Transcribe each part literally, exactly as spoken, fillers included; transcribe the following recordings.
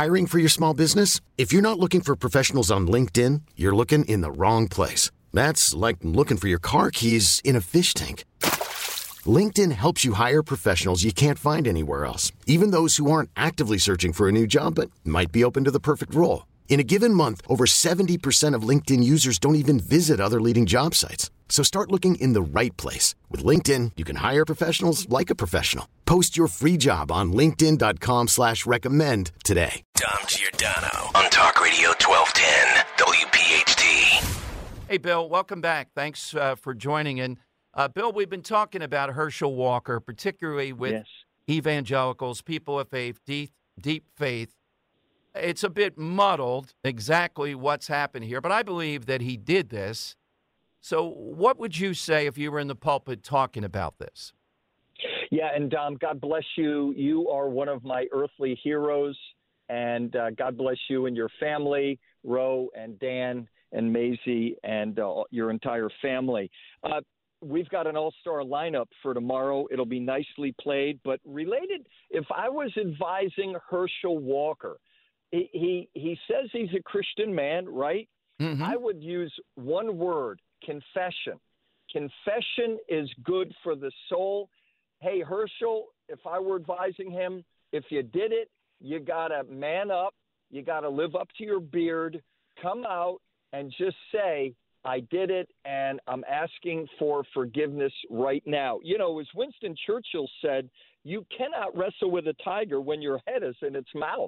Hiring for your small business? If you're not looking for professionals on LinkedIn, you're looking in the wrong place. That's like looking for your car keys in a fish tank. LinkedIn helps you hire professionals you can't find anywhere else, even those who aren't actively searching for a new job but might be open to the perfect role. In a given month, over seventy percent of LinkedIn users don't even visit other leading job sites. So start looking in the right place. With LinkedIn, you can hire professionals like a professional. Post your free job on linkedin.com slash recommend today. Dom Giordano on Talk Radio twelve ten W P H T. Hey, Bill, welcome back. Thanks uh, for joining in. Uh, Bill, we've been talking about Herschel Walker, particularly with yes. evangelicals, people of faith, deep, deep faith. It's a bit muddled exactly what's happened here, but I believe that he did this. So what would you say if you were in the pulpit talking about this? Yeah, and Dom, God bless you. You are one of my earthly heroes, and uh, God bless you and your family, Ro and Dan and Maisie and uh, your entire family. Uh, we've got an all-star lineup for tomorrow. It'll be nicely played, but related, if I was advising Herschel Walker, he he, he says he's a Christian man, right? Mm-hmm. I would use one word, confession. Confession is good for the soul. Hey, Herschel, if I were advising him, if you did it, you got to man up. You got to live up to your beard. Come out and just say, I did it, and I'm asking for forgiveness right now. You know, as Winston Churchill said, you cannot wrestle with a tiger when your head is in its mouth.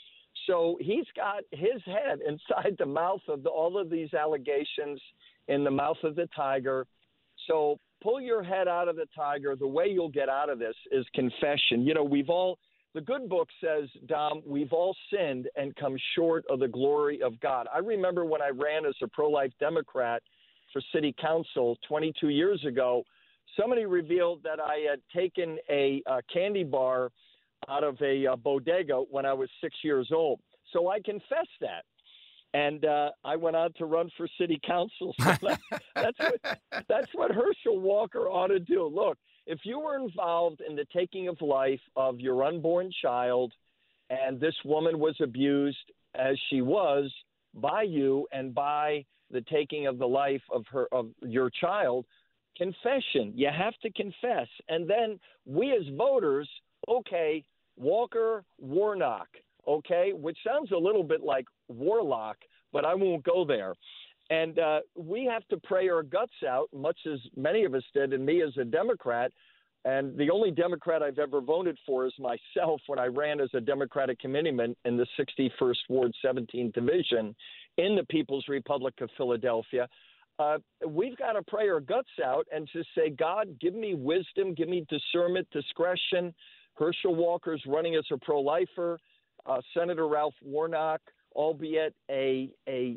So he's got his head inside the mouth of the, all of these allegations, in the mouth of the tiger. So pull your head out of the tiger. The way you'll get out of this is confession. You know, we've all, the good book says, Dom, we've all sinned and come short of the glory of God. I remember when I ran as a pro-life Democrat for city council twenty-two years ago, somebody revealed that I had taken a, a candy bar out of a, a bodega when I was six years old. So I confess that. And uh, I went on to run for city council. So that, that's, what, that's what Herschel Walker ought to do. Look, if you were involved in the taking of life of your unborn child, and this woman was abused as she was by you and by the taking of the life of her of your child, confession. You have to confess. And then we as voters, okay, Walker, Warnock, okay, which sounds a little bit like Warlock, but I won't go there. And uh, we have to pray our guts out, much as many of us did, and me as a Democrat. And the only Democrat I've ever voted for is myself when I ran as a Democratic committeeman in the sixty-first Ward, seventeenth Division in the People's Republic of Philadelphia. Uh, we've got to pray our guts out and just say, God, give me wisdom, give me discernment, discretion. Herschel Walker's running as a pro-lifer. Uh, Senator Ralph Warnock, albeit a, a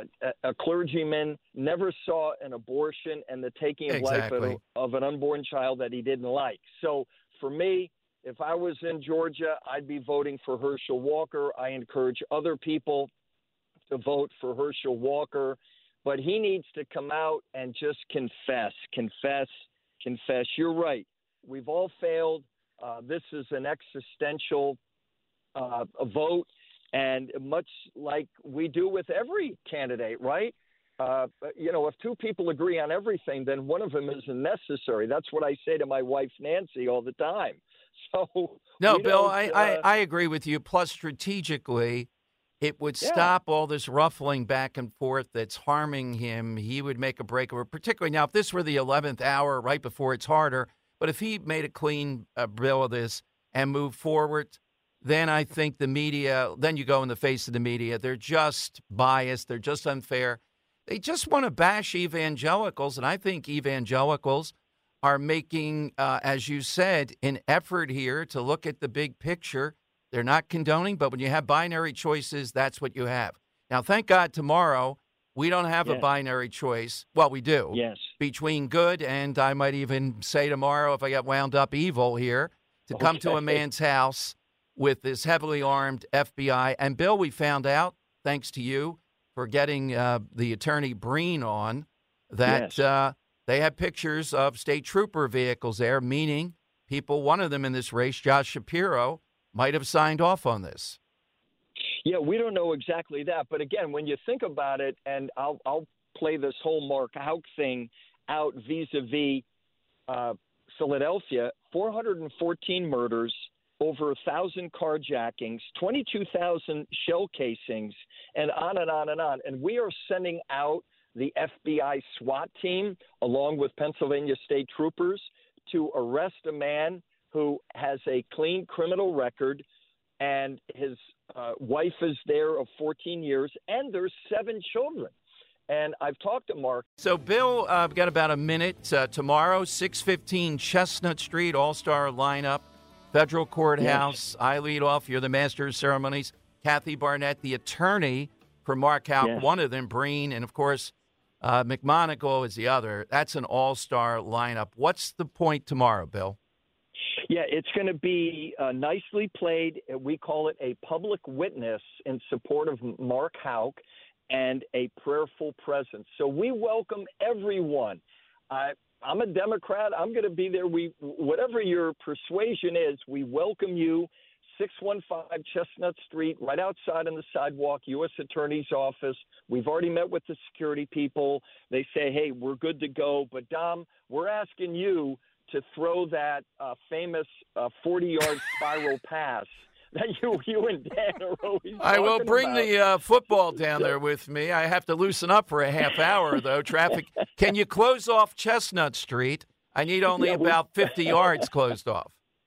a a clergyman, never saw an abortion and the taking of Exactly. life of, of an unborn child that he didn't like. So for me, if I was in Georgia, I'd be voting for Herschel Walker. I encourage other people to vote for Herschel Walker, but he needs to come out and just confess, confess, confess. You're right. We've all failed. Uh, this is an existential uh, vote. And much like we do with every candidate, right? Uh, you know, if two people agree on everything, then one of them isn't necessary. That's what I say to my wife, Nancy, all the time. So no, Bill, I, uh, I, I agree with you. Plus, strategically, it would Yeah. stop all this ruffling back and forth that's harming him. He would make a break, or particularly now, if this were the eleventh hour right before it's harder, but if he made a clean uh, bill of this and moved forward, then I think the media, then you go in the face of the media. They're just biased. They're just unfair. They just want to bash evangelicals, and I think evangelicals are making, uh, as you said, an effort here to look at the big picture. They're not condoning, but when you have binary choices, that's what you have. Now, thank God tomorrow we don't have Yes. a binary choice. Well, we do. Yes. Between good and, I might even say tomorrow, if I get wound up, evil here, to come to a Okay. man's house with this heavily armed F B I. And, Bill, we found out, thanks to you for getting uh, the attorney Breen on, that Yes. uh, they had pictures of state trooper vehicles there, meaning people, one of them in this race, Josh Shapiro, might have signed off on this. Yeah, we don't know exactly that. But again, when you think about it, and I'll, I'll play this whole Mark Houck thing out vis-a-vis uh, Philadelphia, four hundred fourteen murders, over one thousand carjackings, twenty-two thousand shell casings, and on and on and on. And we are sending out the F B I SWAT team, along with Pennsylvania State Troopers, to arrest a man who has a clean criminal record, and his uh, wife is there of fourteen years, and there's seven children. And I've talked to Mark. So, Bill, uh, I've got about a minute. Uh, tomorrow, six fifteen Chestnut Street, all-star lineup, Federal Courthouse. Yes. I lead off. You're the master of ceremonies. Kathy Barnett, the attorney for Mark Houck, yes. One of them, Breen, and, of course, uh, McMonagle is the other. That's an all-star lineup. What's the point tomorrow, Bill? Yeah, it's going to be uh, nicely played. We call it a public witness in support of Mark Houck, and a prayerful presence. So we welcome everyone. Uh, I'm a Democrat. I'm going to be there. We, whatever your persuasion is, we welcome you. six one five Chestnut Street, right outside on the sidewalk, U S Attorney's Office. We've already met with the security people. They say, hey, we're good to go. But, Dom, we're asking you to throw that uh, famous uh, forty-yard spiral pass that you, you and Dan are always I will bring about. the uh, football down there with me. I have to loosen up for a half hour, though. Traffic. Can you close off Chestnut Street? I need only yeah, about fifty yards closed off.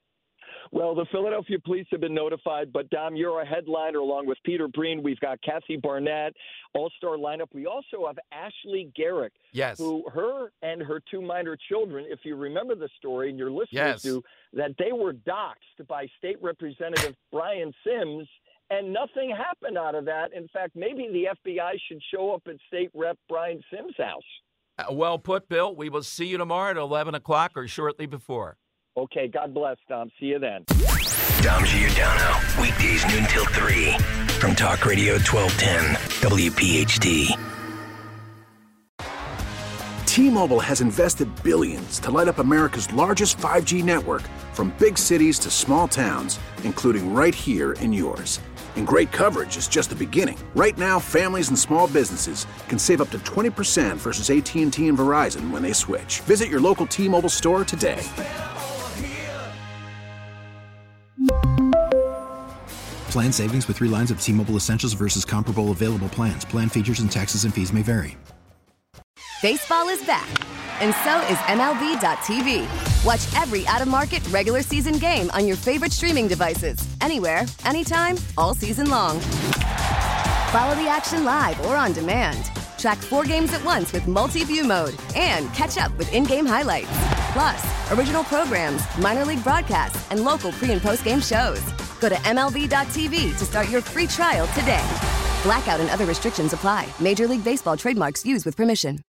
Well, the Philadelphia police have been notified, but, Dom, you're a headliner along with Peter Breen. We've got Kathy Barnett, all-star lineup. We also have Ashley Garrick, yes. who her and her two minor children, if you remember the story, and your listeners yes. do, that they were doxxed by State Representative Brian Sims, and nothing happened out of that. In fact, maybe the F B I should show up at State Rep Brian Sims' house. Uh, well put, Bill. We will see you tomorrow at eleven o'clock or shortly before. Okay, God bless, Dom. See you then. Dom Giordano, weekdays noon till three from Talk Radio twelve ten W P H T. T-Mobile has invested billions to light up America's largest five G network, from big cities to small towns, including right here in yours. And great coverage is just the beginning. Right now, families and small businesses can save up to twenty percent versus A T and T and Verizon when they switch. Visit your local T-Mobile store today. Plan savings with three lines of T-Mobile Essentials versus comparable available plans. Plan features and taxes and fees may vary. Baseball is back, and so is M L B dot T V. Watch every out-of-market regular season game on your favorite streaming devices, anywhere, anytime, all season long. Follow the action live or on demand. Track four games at once with multi-view mode and catch up with in-game highlights. Plus, original programs, minor league broadcasts, and local pre- and post-game shows. Go to M L B dot T V to start your free trial today. Blackout and other restrictions apply. Major League Baseball trademarks used with permission.